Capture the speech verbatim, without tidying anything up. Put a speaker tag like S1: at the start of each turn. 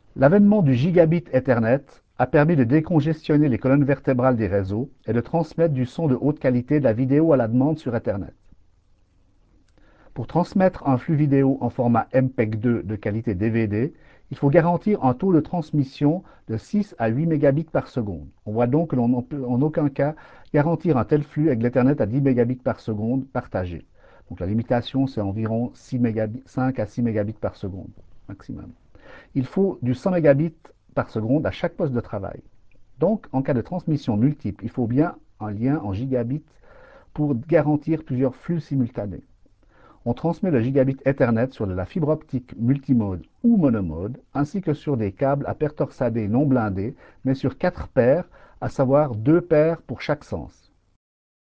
S1: L'avènement du gigabit Ethernet a permis de décongestionner les colonnes vertébrales des réseaux et de transmettre du son de haute qualité de la vidéo à la demande sur Ethernet. Pour transmettre un flux vidéo en format M P E G deux de qualité D V D, il faut garantir un taux de transmission de six à huit mégabits par seconde. On voit donc que l'on ne peut en aucun cas garantir un tel flux avec l'Ethernet à dix mégabits par seconde partagé. Donc la limitation, c'est environ six mégabits, cinq à six mégabits par seconde maximum. Il faut du cent mégabits par seconde à chaque poste de travail. Donc, en cas de transmission multiple, il faut bien un lien en gigabits pour garantir plusieurs flux simultanés. On transmet le gigabit Ethernet sur de la fibre optique multimode ou monomode, ainsi que sur des câbles à paires torsadées non blindées, mais sur quatre paires, à savoir deux paires pour chaque sens.